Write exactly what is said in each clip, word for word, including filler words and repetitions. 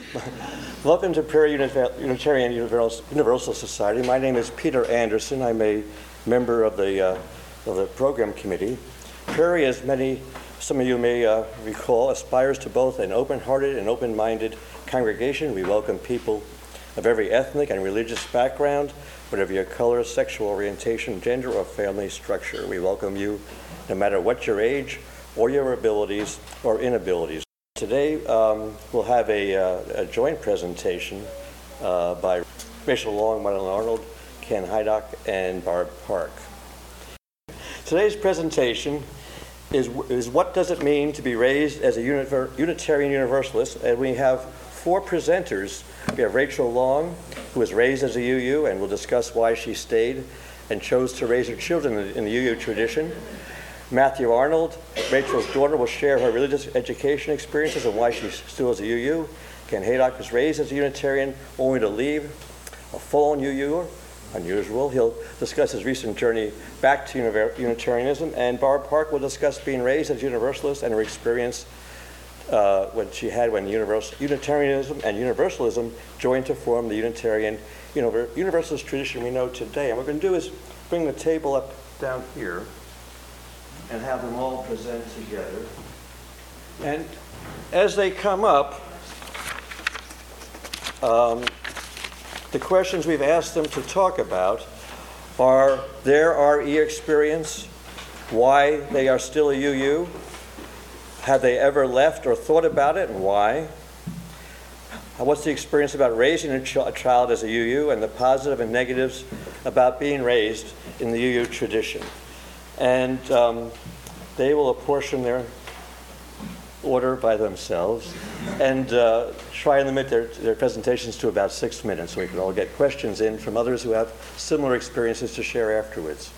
Welcome to Prairie Unitarian Universal Society. My name is Peter Anderson. I'm a member of the uh, of the program committee. Prairie, as many, some of you may uh, recall, aspires to both an open-hearted and open-minded congregation. We welcome people of every ethnic and religious background, whatever your color, sexual orientation, gender, or family structure. We welcome you no matter what your age or your abilities or inabilities. Today, um, we'll have a, uh, a joint presentation uh, by Rachel Long, Madeline Arnold, Ken Hydock, and Barb Park. Today's presentation is, is what does it mean to be raised as a univer- Unitarian Universalist, and we have four presenters. We have Rachel Long, who was raised as a U U, and will discuss why she stayed and chose to raise her children in the, in the U U tradition. Matthew Arnold, Rachel's daughter, will share her religious education experiences and why she still is a U U. Ken Haydock was raised as a Unitarian, only to leave a full-on U U, unusual. He'll discuss his recent journey back to Unitarianism, and Barb Park will discuss being raised as a Universalist and her experience uh, when she had when Universal, Unitarianism and Universalism joined to form the Unitarian Univer- Universalist tradition we know today. And what we're going to do is bring the table up down here and have them all present together. And as they come up, um, the questions we've asked them to talk about are their R E experience, why they are still a U U, have they ever left or thought about it, and why? What's the experience about raising a, ch- a child as a U U, and the positive and negatives about being raised in the U U tradition? And um, they will apportion their order by themselves and uh, try and limit their, their presentations to about six minutes so we can all get questions in from others who have similar experiences to share afterwards.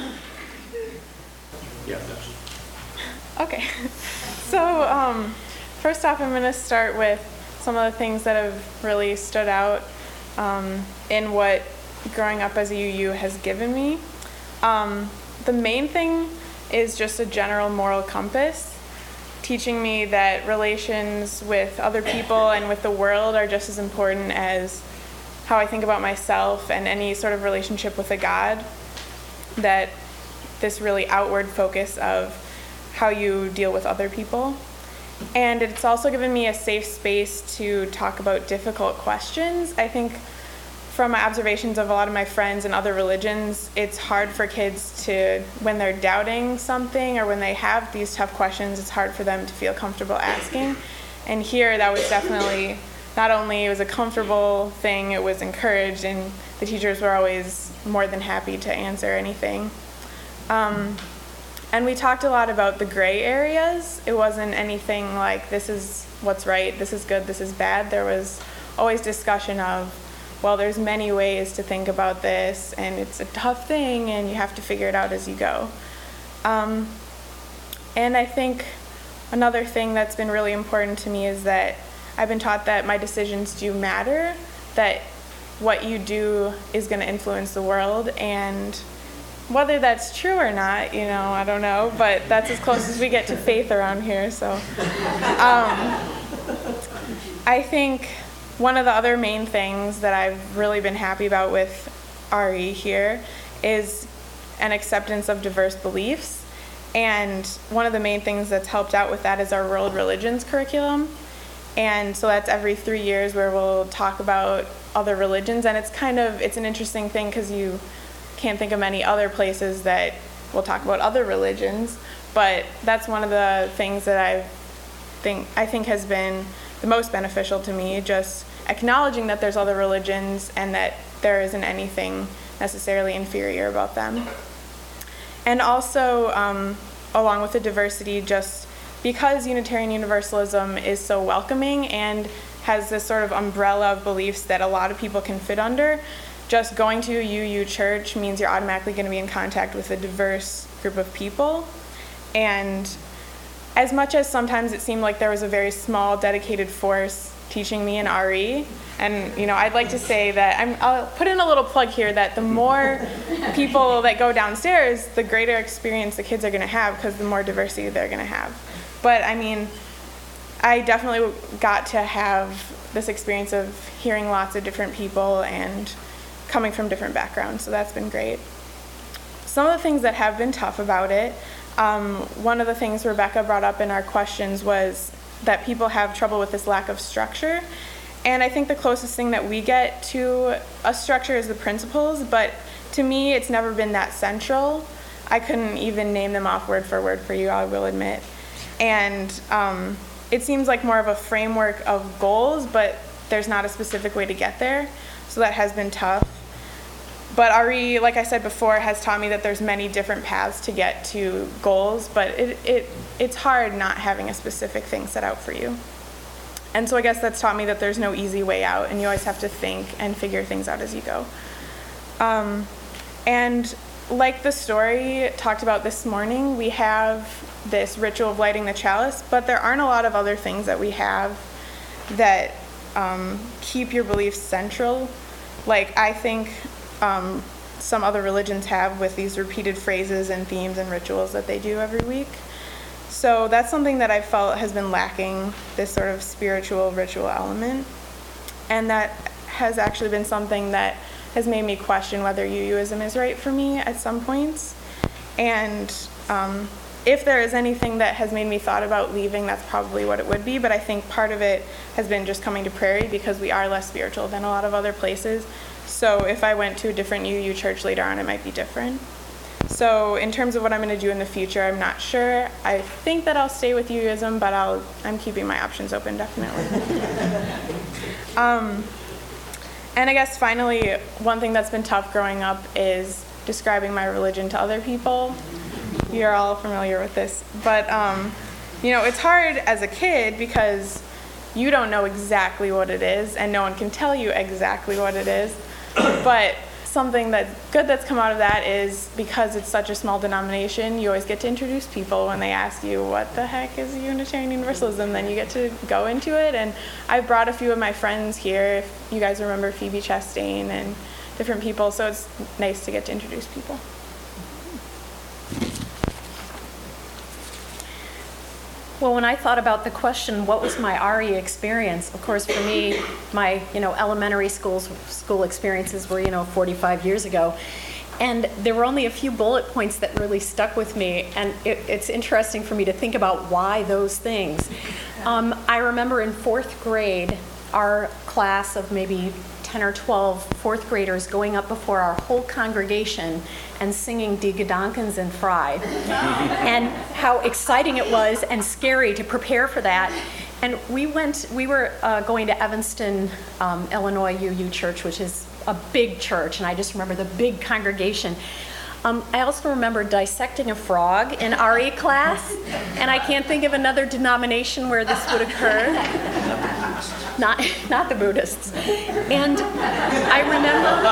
Yeah. Okay. So um, first off, I'm going to start with some of the things that have really stood out um, in what growing up as a U U has given me. Um, The main thing is just a general moral compass, teaching me that relations with other people and with the world are just as important as how I think about myself and any sort of relationship with a God, that this really outward focus of how you deal with other people. And it's also given me a safe space to talk about difficult questions. I think from my observations of a lot of my friends in other religions, it's hard for kids to, when they're doubting something or when they have these tough questions, it's hard for them to feel comfortable asking. And here, that was definitely, not only it was a comfortable thing, it was encouraged, and the teachers were always more than happy to answer anything. Um, and we talked a lot about the gray areas. It wasn't anything like, this is what's right, this is good, this is bad. There was always discussion of, well, there's many ways to think about this, and it's a tough thing, and you have to figure it out as you go. Um, and I think another thing that's been really important to me is that I've been taught that my decisions do matter, that what you do is going to influence the world, and whether that's true or not, you know, I don't know, but that's as close as we get to faith around here, so. Um, I think one of the other main things that I've really been happy about with R E here is an acceptance of diverse beliefs. And one of the main things that's helped out with that is our world religions curriculum. And so that's every three years where we'll talk about other religions. And it's kind of, it's an interesting thing because you can't think of many other places that will talk about other religions. But that's one of the things that I think, I think has been the most beneficial to me, just acknowledging that there's other religions and that there isn't anything necessarily inferior about them. And also, um, along with the diversity, just because Unitarian Universalism is so welcoming and has this sort of umbrella of beliefs that a lot of people can fit under, just going to a U U church means you're automatically going to be in contact with a diverse group of people. And as much as sometimes it seemed like there was a very small dedicated force teaching me in R E, and you know, I'd like to say that I'm, I'll put in a little plug here that the more people that go downstairs, the greater experience the kids are going to have because the more diversity they're going to have. But I mean, I definitely got to have this experience of hearing lots of different people and coming from different backgrounds, so that's been great. Some of the things that have been tough about it, um, one of the things Rebecca brought up in our questions was that people have trouble with this lack of structure. And I think the closest thing that we get to a structure is the principles, but to me, it's never been that central. I couldn't even name them off word for word for you, I will admit. And um, it seems like more of a framework of goals, but there's not a specific way to get there. So that has been tough. But R E, like I said before, has taught me that there's many different paths to get to goals, but it, it it's hard not having a specific thing set out for you. And so I guess that's taught me that there's no easy way out, and you always have to think and figure things out as you go. Um, and like the story talked about this morning, we have this ritual of lighting the chalice, but there aren't a lot of other things that we have that um, keep your beliefs central. Like I think um, some other religions have with these repeated phrases and themes and rituals that they do every week. So that's something that I felt has been lacking, this sort of spiritual ritual element. And that has actually been something that has made me question whether U U-ism is right for me at some points. And um, if there is anything that has made me thought about leaving, that's probably what it would be. But I think part of it has been just coming to Prairie because we are less spiritual than a lot of other places. So if I went to a different U U church later on, it might be different. So in terms of what I'm going to do in the future, I'm not sure. I think that I'll stay with U U-ism, but I'll, I'm keeping my options open, definitely. um, and I guess finally, one thing that's been tough growing up is describing my religion to other people. You're all familiar with this. But, um, you know, it's hard as a kid because you don't know exactly what it is, and no one can tell you exactly what it is. But something that's good that's come out of that is because it's such a small denomination, you always get to introduce people when they ask you what the heck is Unitarian Universalism, then you get to go into it. And I brought a few of my friends here, if you guys remember Phoebe Chastain and different people, so it's nice to get to introduce people. Well, when I thought about the question, what was my R E experience? Of course, for me, my you know elementary schools school experiences were you know forty-five years ago, and there were only a few bullet points that really stuck with me. And it, it's interesting for me to think about why those things. Um, I remember in fourth grade, our class of maybe ten or twelve fourth graders going up before our whole congregation and singing Die Gedankens sind frei, and how exciting it was and scary to prepare for that. And we went, we were uh, going to Evanston, um, Illinois U U Church, which is a big church, and I just remember the big congregation. Um, I also remember dissecting a frog in R E class, and I can't think of another denomination where this would occur. Not, not the Buddhists. And I remember,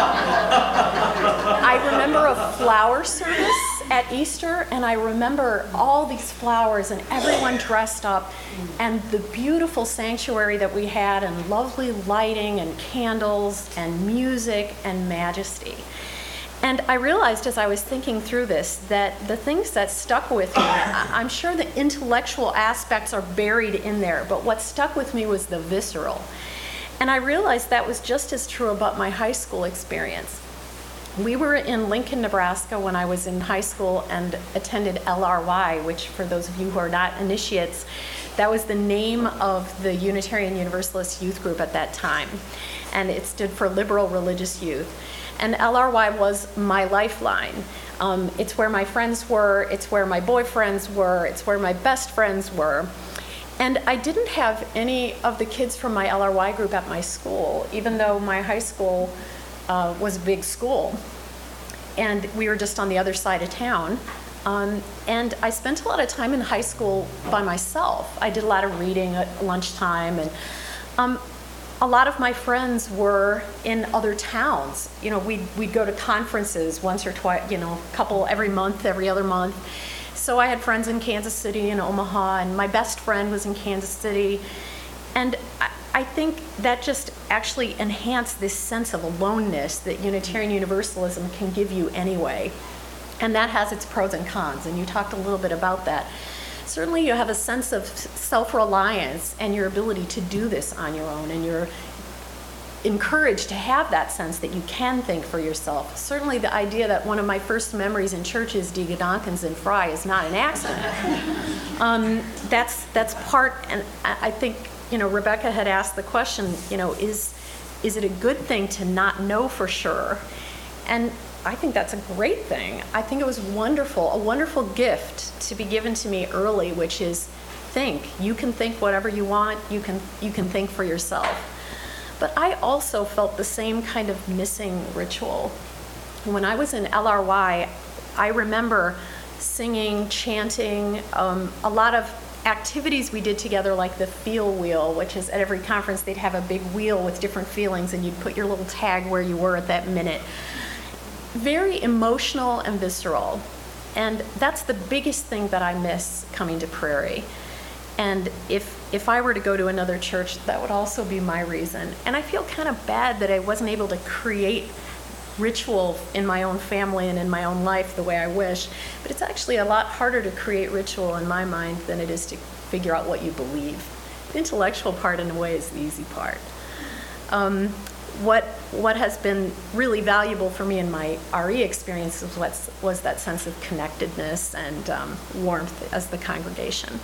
I remember a flower service at Easter, and I remember all these flowers and everyone dressed up, and the beautiful sanctuary that we had, and lovely lighting and candles and music and majesty. And I realized as I was thinking through this that the things that stuck with me, I'm sure the intellectual aspects are buried in there, but what stuck with me was the visceral. And I realized that was just as true about my high school experience. We were in Lincoln, Nebraska when I was in high school and attended L R Y, which for those of you who are not initiates, that was the name of the Unitarian Universalist youth group at that time. And it stood for Liberal Religious Youth. And L R Y was my lifeline. Um, it's where my friends were, it's where my boyfriends were, it's where my best friends were. And I didn't have any of the kids from my L R Y group at my school, even though my high school uh, was a big school. And we were just on the other side of town. Um, and I spent a lot of time in high school by myself. I did a lot of reading at lunchtime, and um, a lot of my friends were in other towns. You know, we'd, we'd go to conferences once or twice, you know, a couple every month, every other month. So I had friends in Kansas City and Omaha, and my best friend was in Kansas City. And I, I think that just actually enhanced this sense of aloneness that Unitarian Universalism can give you anyway. And that has its pros and cons, and you talked a little bit about that. certainly you have a sense of self-reliance and your ability to do this on your own, and you're encouraged to have that sense that you can think for yourself. Certainly the idea that one of my first memories in church is Digadonkins and Fry is not an accident. um, that's, that's part, and I I think, you know, Rebecca had asked the question, you know, is, is it a good thing to not know for sure? And I think that's a great thing. I think it was wonderful, a wonderful gift to be given to me early, which is think. You can think whatever you want. You can, you can think for yourself. But I also felt the same kind of missing ritual. When I was in L R Y, I remember singing, chanting, um, a lot of activities we did together, like the feel wheel, which is at every conference they'd have a big wheel with different feelings and you'd put your little tag where you were at that minute. Very emotional and visceral. And that's the biggest thing that I miss coming to Prairie. And if if I were to go to another church, that would also be my reason. And I feel kind of bad that I wasn't able to create ritual in my own family and in my own life the way I wish. But it's actually a lot harder to create ritual in my mind than it is to figure out what you believe. The intellectual part, in a way, is the easy part. Um, what what has been really valuable for me in my R E experience was, what's, was that sense of connectedness and um, warmth as the congregation.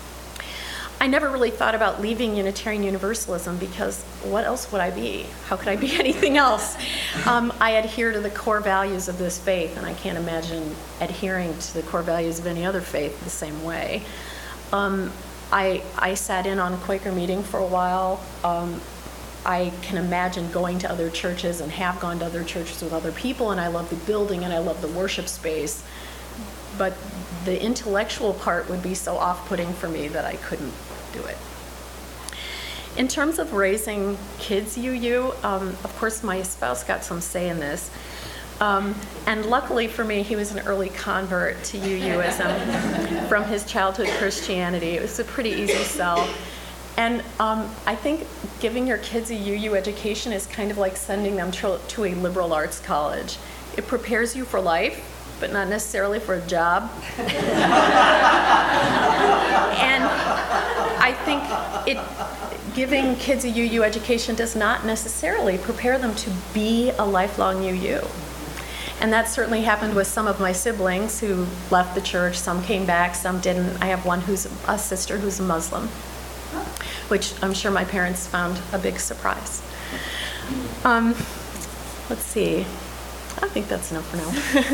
I never really thought about leaving Unitarian Universalism because what else would I be? How could I be anything else? Um, I adhere to the core values of this faith, and I can't imagine adhering to the core values of any other faith the same way. Um, I, I sat in on Quaker meeting for a while. Um, I can imagine going to other churches and have gone to other churches with other people, and I love the building and I love the worship space. But the intellectual part would be so off-putting for me that I couldn't do it. In terms of raising kids U U, um, of course my spouse got some say in this. Um, and luckily for me, he was an early convert to UUism from his childhood Christianity. It was a pretty easy sell. And um, I think giving your kids a U U education is kind of like sending them to, to a liberal arts college. It prepares you for life, but not necessarily for a job. And I think it, giving kids a U U education does not necessarily prepare them to be a lifelong U U. And that certainly happened with some of my siblings who left the church. Some came back, some didn't. I have one who's a sister who's a Muslim, which I'm sure my parents found a big surprise. Um, let's see. I think that's enough for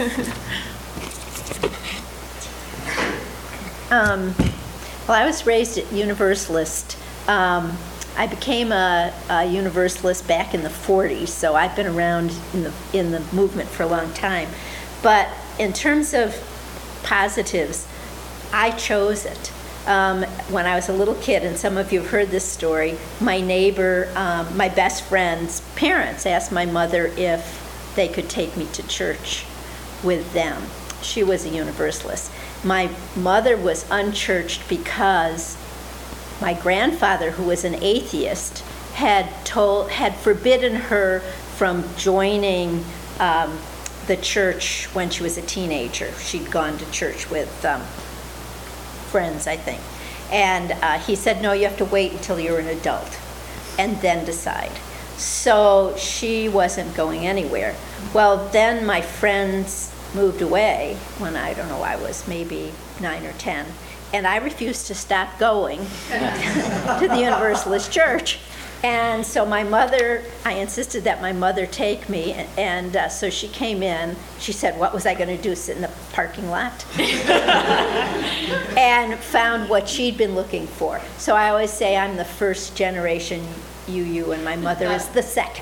now. um, well, I was raised at Universalist. Um, I became a, a Universalist back in the forties, so I've been around in the in the movement for a long time. But in terms of positives, I chose it. Um, when I was a little kid, and some of you have heard this story, my neighbor, um, my best friend's parents asked my mother if they could take me to church with them. She was a Universalist. My mother was unchurched because my grandfather, who was an atheist, had told, had forbidden her from joining um, the church when she was a teenager. She'd gone to church with um, friends, I think. And uh, he said, no, you have to wait until you're an adult and then decide. So she wasn't going anywhere. Well, then my friends moved away when, I don't know, I was maybe nine or ten. And I refused to stop going to the Universalist church. And so my mother, I insisted that my mother take me, and uh, so she came in. She said, what was I going to do, sit in the parking lot? And found what she'd been looking for. So I always say I'm the first generation U U, and my mother is the second.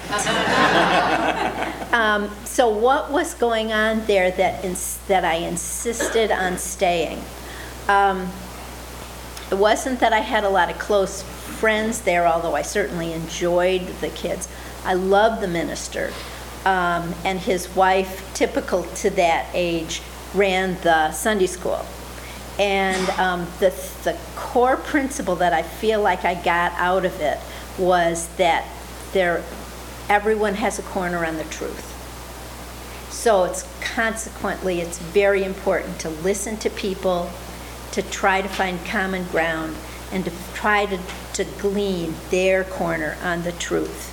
um, so what was going on there that, ins- that I insisted on staying? Um, it wasn't that I had a lot of close friends there, although I certainly enjoyed the kids. I loved the minister, um, and his wife, typical to that age, ran the Sunday school. And um, the, the core principle that I feel like I got out of it was that there, everyone has a corner on the truth. So it's consequently, it's very important to listen to people, to try to find common ground and to try to, to glean their corner on the truth.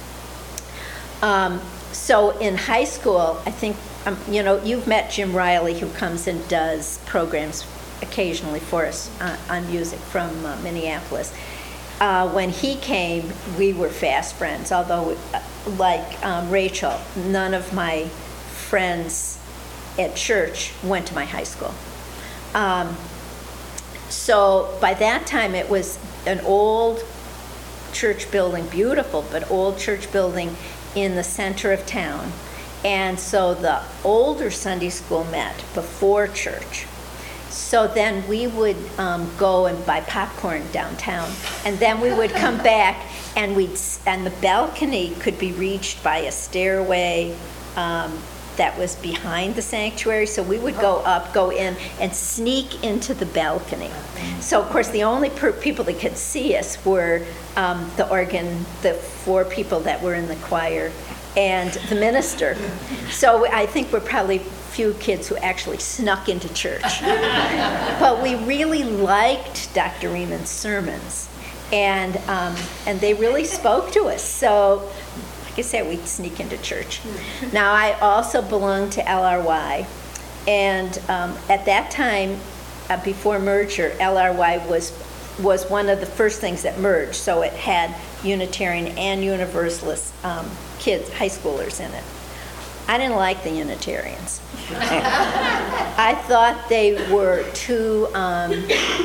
Um, so in high school, I think, um, you know, you've met Jim Riley, who comes and does programs occasionally for us uh, on music from uh, Minneapolis. Uh, when he came, we were fast friends, although, uh, like um, Rachel, none of my friends at church went to my high school. Um, so by that time, it was an old church building, beautiful, but old church building in the center of town. And so the older Sunday school met before church. So then we would um, go and buy popcorn downtown, and then we would come back, and we'd and the balcony could be reached by a stairway um, that was behind the sanctuary. So we would go up, go in, and sneak into the balcony. So of course the only per- people that could see us were um, the organ, the four people that were in the choir, and the minister. So I think we're probably few kids who actually snuck into church. But we really liked Doctor Rieman's sermons, and um, and they really spoke to us. So, like I said, we'd sneak into church. Now, I also belonged to L R Y, and um, at that time, uh, before merger, L R Y was was one of the first things that merged. So it had Unitarian and Universalist um, kids, high schoolers in it. I didn't like the Unitarians. I thought they were too um,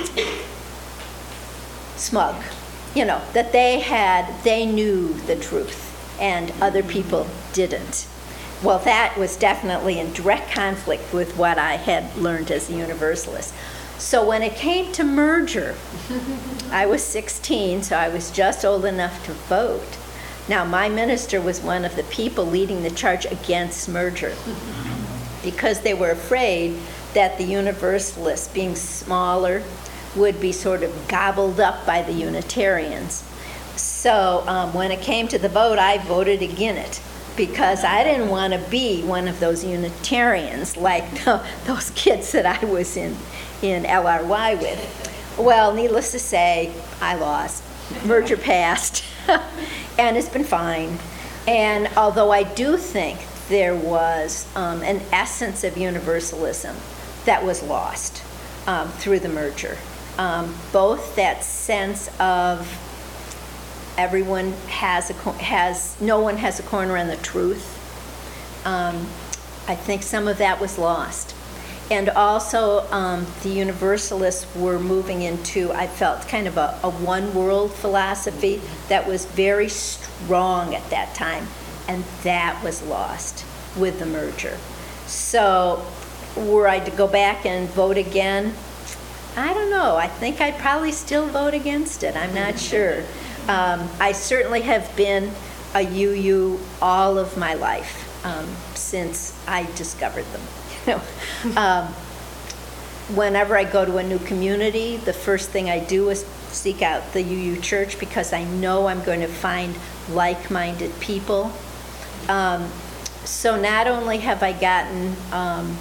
smug, you know, that they had, they knew the truth and other people didn't. Well, that was definitely in direct conflict with what I had learned as a Universalist. So when it came to merger, I was sixteen, so I was just old enough to vote. Now, my minister was one of the people leading the charge against merger because they were afraid that the Universalists, being smaller, would be sort of gobbled up by the Unitarians. So um, when it came to the vote, I voted against it because I didn't want to be one of those Unitarians like the, those kids that I was in, in L R Y with. Well, needless to say, I lost. Merger passed. And it's been fine. And although I do think there was um, an essence of universalism that was lost um, through the merger, um, both that sense of everyone has a has no one has a corner on the truth. Um, I think some of that was lost. And also, um, the Universalists were moving into, I felt, kind of a, a one-world philosophy that was very strong at that time, and that was lost with the merger. So, were I to go back and vote again? I don't know. I think I'd probably still vote against it. I'm not sure. Um, I certainly have been a U U all of my life um, since I discovered them. You know, um, whenever I go to a new community, the first thing I do is seek out the U U Church because I know I'm going to find like-minded people. Um, so not only have I gotten um,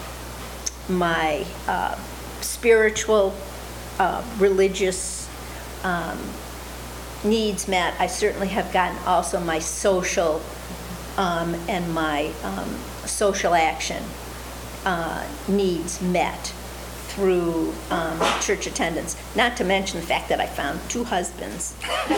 my uh, spiritual, uh, religious um, needs met, I certainly have gotten also my social um, and my um, social action Uh, needs met through um, church attendance, not to mention the fact that I found two husbands.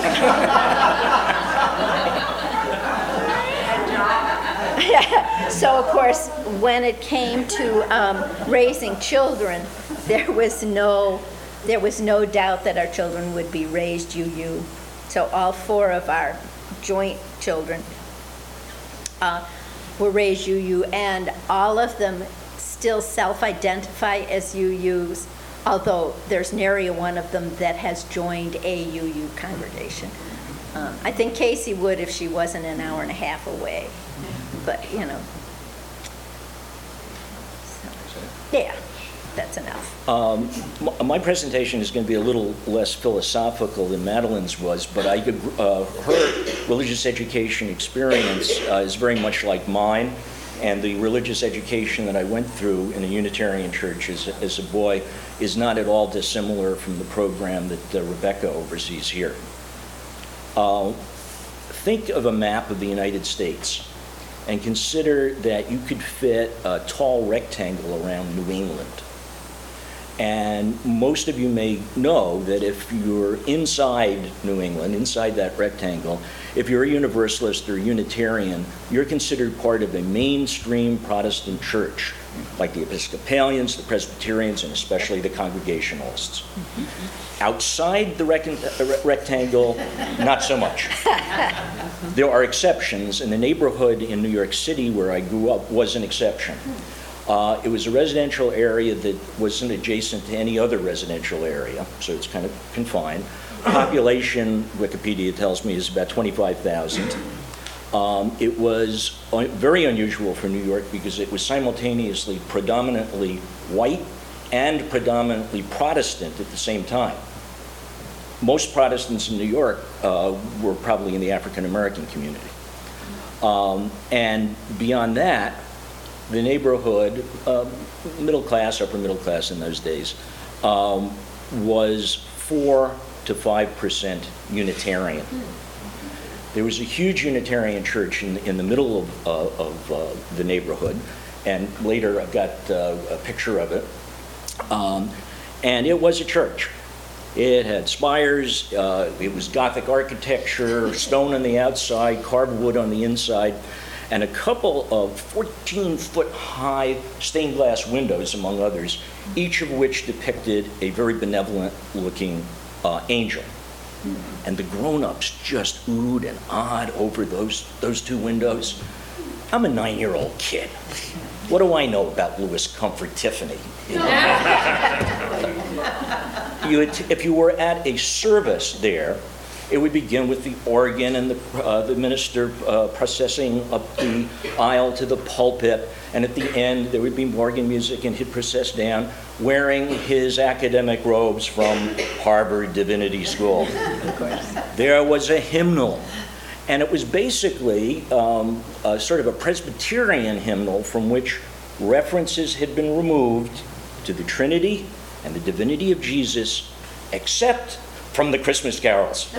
Yeah. So of course, when it came to um, raising children, there was no there was no doubt that our children would be raised U U. So all four of our joint children uh, were raised U U, and all of them still self-identify as U Us, although there's nary a one of them that has joined a U U congregation. Um, I think Casey would if she wasn't an hour and a half away, but you know. So, yeah, that's enough. Um, m- my presentation is going to be a little less philosophical than Madeline's was, but I, uh, her religious education experience uh, is very much like mine. And the religious education that I went through in a Unitarian church as, as a boy is not at all dissimilar from the program that uh, Rebecca oversees here. Uh, think of a map of the United States and consider that you could fit a tall rectangle around New England. And most of you may know that if you're inside New England, inside that rectangle, if you're a Universalist or Unitarian, you're considered part of a mainstream Protestant church, like the Episcopalians, the Presbyterians, and especially the Congregationalists. Outside the rec- rectangle, not so much. There are exceptions, and the neighborhood in New York City where I grew up was an exception. Uh, it was a residential area that wasn't adjacent to any other residential area, so it's kind of confined. Population, Wikipedia tells me, is about twenty-five thousand. Um, it was un- very unusual for New York because it was simultaneously predominantly white and predominantly Protestant at the same time. Most Protestants in New York uh, were probably in the African American community. Um, and beyond that, the neighborhood, uh, middle class, upper middle class in those days, um, was four to five percent Unitarian. There was a huge Unitarian church in, in the middle of, uh, of uh, the neighborhood, and later I've got uh, a picture of it. Um, and it was a church. It had spires, uh, it was Gothic architecture, stone on the outside, carved wood on the inside, and a couple of fourteen-foot high stained glass windows, among others, each of which depicted a very benevolent-looking uh, angel. And the grown-ups just oohed and awed over those, those two windows. I'm a nine-year-old kid. What do I know about Louis Comfort Tiffany? You would, if you were at a service there, it would begin with the organ and the, uh, the minister uh, processing up the aisle to the pulpit, and at the end there would be organ music, and he'd process down wearing his academic robes from Harvard Divinity School. Of course. There was a hymnal, and it was basically um, a sort of a Presbyterian hymnal from which references had been removed to the Trinity and the divinity of Jesus, except from the Christmas carols.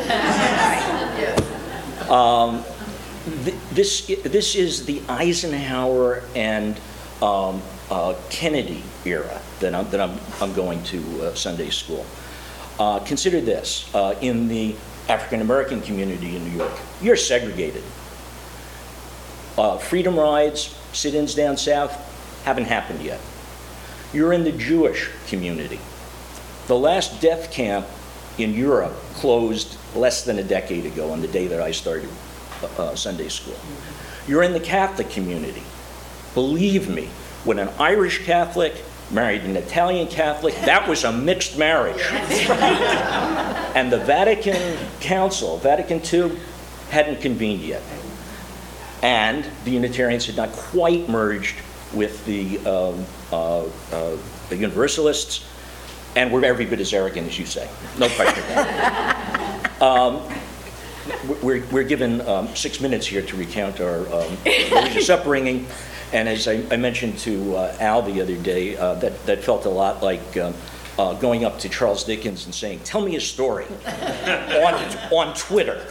um, th- this, this is the Eisenhower and um, uh, Kennedy era that I'm, that I'm, I'm going to uh, Sunday school. Uh, consider this, uh, in the African American community in New York, you're segregated. Uh, freedom rides, sit-ins down south, haven't happened yet. You're in the Jewish community. The last death camp in Europe closed less than a decade ago on the day that I started uh, Sunday school. You're in the Catholic community. Believe me, when an Irish Catholic married an Italian Catholic, that was a mixed marriage. And the Vatican Council, Vatican Two, hadn't convened yet. And the Unitarians had not quite merged with the, um, uh, uh, the Universalists, and we're every bit as arrogant as you say. No question about it. Um, we're, we're given um, six minutes here to recount our um, religious upbringing, and as I, I mentioned to uh, Al the other day, uh, that, that felt a lot like um, uh, going up to Charles Dickens and saying, "Tell me a story," on, on Twitter.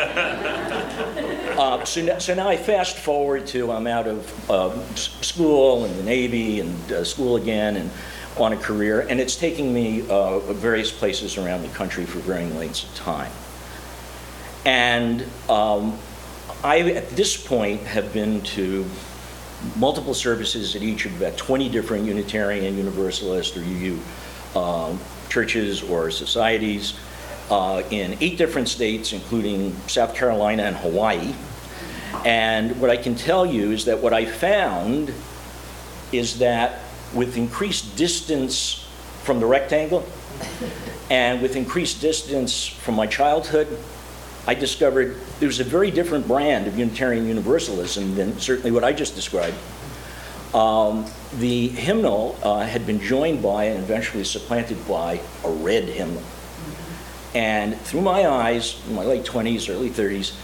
Uh, so, now, so now I fast forward to I'm out of uh, school and the Navy and uh, school again and on a career, and it's taking me uh, various places around the country for varying lengths of time. And um, I, at this point, have been to multiple services at each of about twenty different Unitarian, Universalist, or U U um, churches or societies uh, in eight different states, including South Carolina and Hawaii. And what I can tell you is that what I found is that with increased distance from the rectangle and with increased distance from my childhood, I discovered there was a very different brand of Unitarian Universalism than certainly what I just described. Um, the hymnal uh, had been joined by and eventually supplanted by a red hymnal. And through my eyes, in my late twenties, early thirties,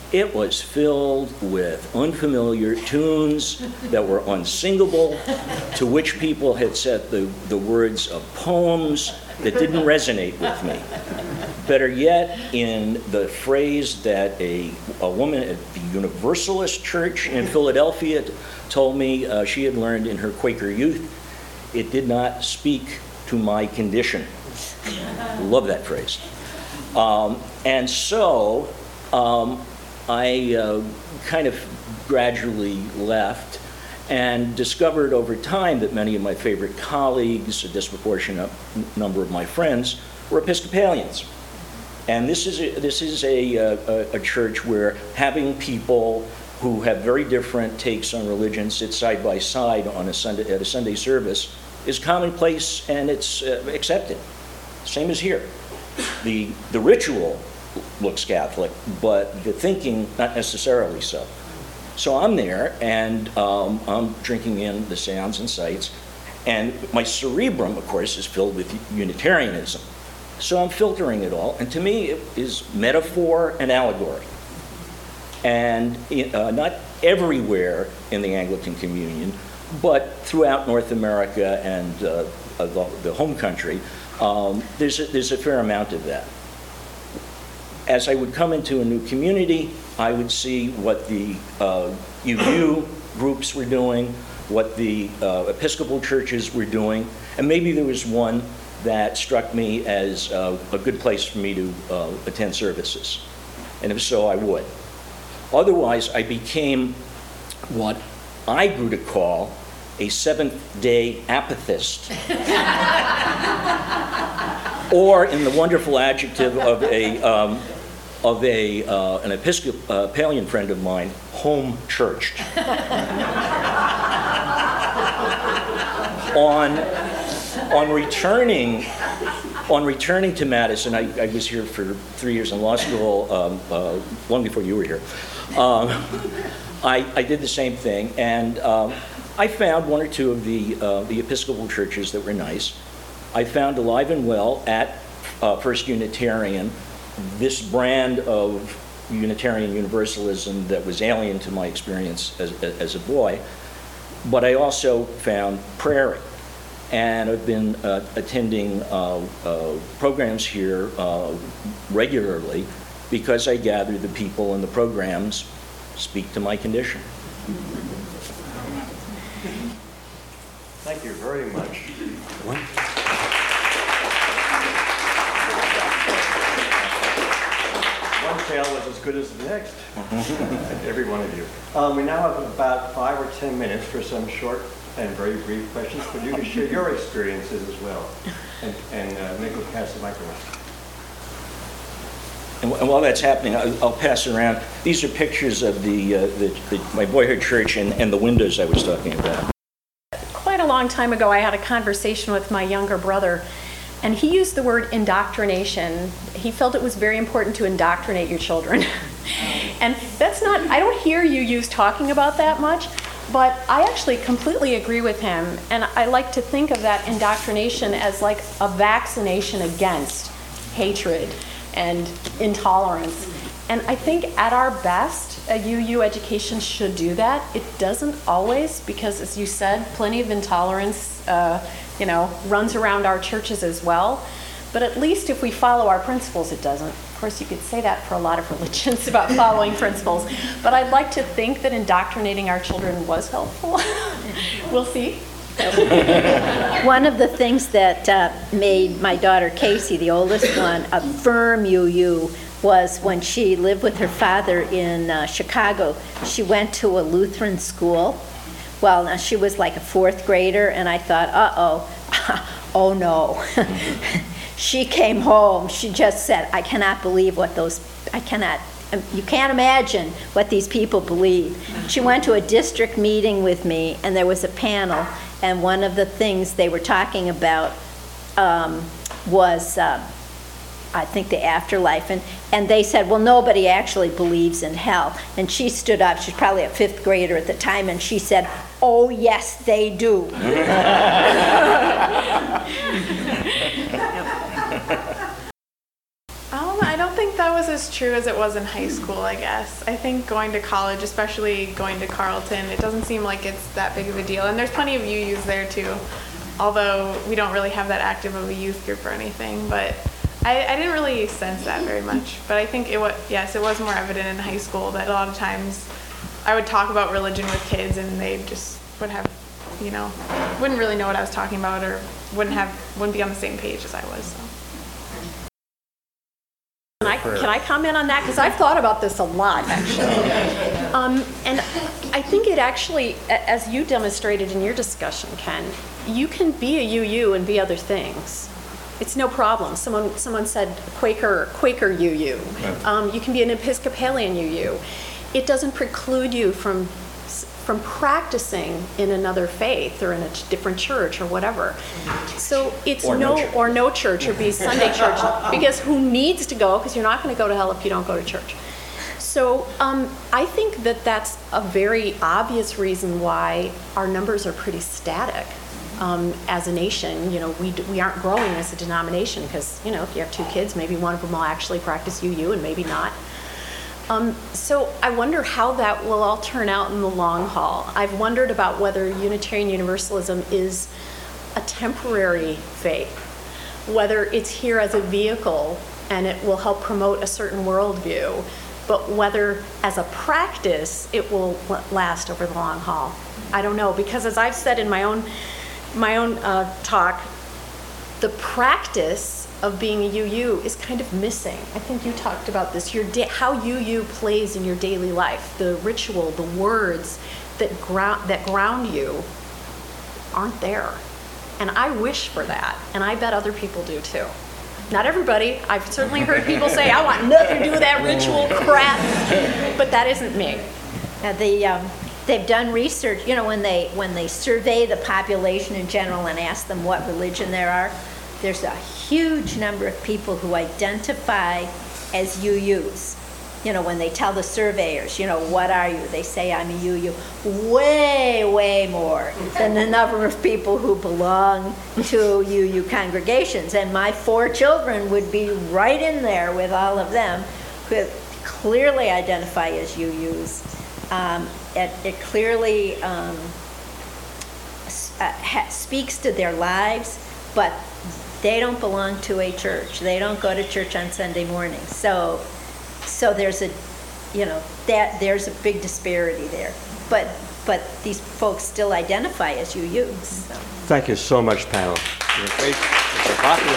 It was filled with unfamiliar tunes that were unsingable, to which people had said the, the words of poems that didn't resonate with me. Better yet, in the phrase that a, a woman at the Universalist Church in Philadelphia told me uh, she had learned in her Quaker youth, it did not speak to my condition. Love that phrase. Um, and so um, I uh, kind of gradually left and discovered over time that many of my favorite colleagues, a disproportionate number of my friends, were Episcopalians. And this is a, this is a, a, a church where having people who have very different takes on religion sit side by side on a Sunday, at a Sunday service is commonplace, and it's uh, accepted. Same as here. The, the ritual looks Catholic, but the thinking not necessarily so. So I'm there, and um, I'm drinking in the sounds and sights, and my cerebrum, of course, is filled with Unitarianism. So I'm filtering it all, and to me it is metaphor and allegory. And uh, not everywhere in the Anglican Communion, but throughout North America and uh, the, the home country, um, there's, a, there's a fair amount of that. As I would come into a new community, I would see what the uh, U U groups were doing, what the uh, Episcopal churches were doing, and maybe there was one that struck me as uh, a good place for me to uh, attend services. And if so, I would. Otherwise, I became what I grew to call a Seventh-day apathist. Or, in the wonderful adjective of a um, of a uh, an Episcopalian friend of mine, home-churched. on on returning on returning to Madison, I, I was here for three years in law school, um, uh, long before you were here. Um, I, I did the same thing, and um, I found one or two of the uh, the Episcopal churches that were nice. I found alive and well at uh, First Unitarian this brand of Unitarian Universalism that was alien to my experience as, as a boy, but I also found Prairie. And I've been uh, attending uh, uh, programs here uh, regularly because I gather the people in the programs speak to my condition. Thank you very much. What? One tale was as good as the next. Every one of you. Um, we now have about five or ten minutes for some short and very brief questions, but you can share your experiences as well. And, and uh, Nick will pass the microphone. And, and while that's happening, I'll, I'll pass around. These are pictures of the, uh, the, the my boyhood church and, and the windows I was talking about. Quite a long time ago, I had a conversation with my younger brother, and he used the word indoctrination. He felt it was very important to indoctrinate your children. And that's not, I don't hear you use talking about that much. But I actually completely agree with him, and I like to think of that indoctrination as like a vaccination against hatred and intolerance. And I think at our best, a U U education should do that. It doesn't always, because as you said, plenty of intolerance, uh, you know, runs around our churches as well. But at least if we follow our principles, it doesn't. Of course, you could say that for a lot of religions about following principles. But I'd like to think that indoctrinating our children was helpful. We'll see. One of the things that uh, made my daughter Casey, the oldest one, a firm U U was when she lived with her father in uh, Chicago. She went to a Lutheran school. Well, now she was like a fourth grader, and I thought, uh-oh, oh no. She came home, she just said, I cannot believe what those, I cannot, you can't imagine what these people believe. She went to a district meeting with me, and there was a panel, and one of the things they were talking about um, was, uh, I think, the afterlife, and, and they said, well, nobody actually believes in hell. And she stood up, she was probably a fifth grader at the time, and she said, oh, yes, they do. Um, I don't think that was was as true as it was in high school, I guess. I think going to college, especially going to Carleton, it doesn't seem like it's that big of a deal. And there's plenty of U Us there too, although we don't really have that active of a youth group or anything. But I, I didn't really sense that very much. But I think it was, yes, it was more evident in high school that a lot of times I would talk about religion with kids and they just would have, you know, wouldn't really know what I was talking about or wouldn't have, wouldn't be on the same page as I was. So. Can I, can I comment on that? Because I've thought about this a lot, actually. Um, and I think it actually, a- as you demonstrated in your discussion, Ken, you can be a U U and be other things. It's no problem. Someone someone said Quaker Quaker U U. Um, you can be an Episcopalian U U. It doesn't preclude you from from practicing in another faith or in a different church or whatever. So it's Or no no, church. or no church or be Sunday church, because who needs to go? Because you're not going to go to hell if you don't go to church. So um, I think that that's a very obvious reason why our numbers are pretty static. Um, as a nation, you know, we, d- we aren't growing as a denomination because, you know, if you have two kids, maybe one of them will actually practice U U and maybe not. Um, so I wonder how that will all turn out in the long haul. I've wondered about whether Unitarian Universalism is a temporary faith, whether it's here as a vehicle and it will help promote a certain worldview, but whether as a practice it will l- last over the long haul. I don't know, because as I've said in my own my own uh, talk, the practice of being a U U is kind of missing. I think you talked about this, your da- how U U plays in your daily life, the ritual, the words that ground that ground you aren't there. And I wish for that, and I bet other people do too. Not everybody. I've certainly heard people say, I want nothing to do with that ritual crap, but that isn't me. Now, the, um, they've done research, you know, when they, when they survey the population in general and ask them what religion there are, there's a huge number of people who identify as U Us. You know, when they tell the surveyors, you know, what are you? They say, I'm a U U. Way, way more than the number of people who belong to U U congregations. And my four children would be right in there with all of them who clearly identify as U Us. Um, it, it clearly um, s- uh, ha- speaks to their lives, but they don't belong to a church. They don't go to church on Sunday morning. So, so there's a, you know, that there's a big disparity there. But, but these folks still identify as U Us. So. Thank you so much, panel. You're a great, it's a popular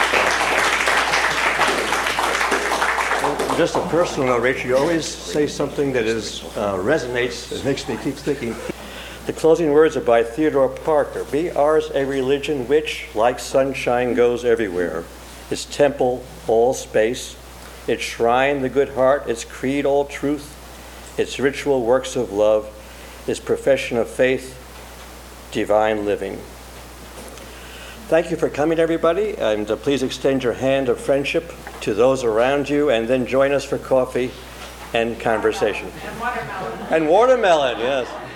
panel. Well, just a personal note, Rachel, you always say something that is, uh, resonates, it makes me keep thinking. The closing words are by Theodore Parker. Be ours a religion which, like sunshine, goes everywhere. Its temple, all space. Its shrine, the good heart. Its creed, all truth. Its ritual, works of love. Its profession of faith, divine living. Thank you for coming, everybody, and uh, please extend your hand of friendship to those around you, and then join us for coffee and conversation. And watermelon. And watermelon, yes.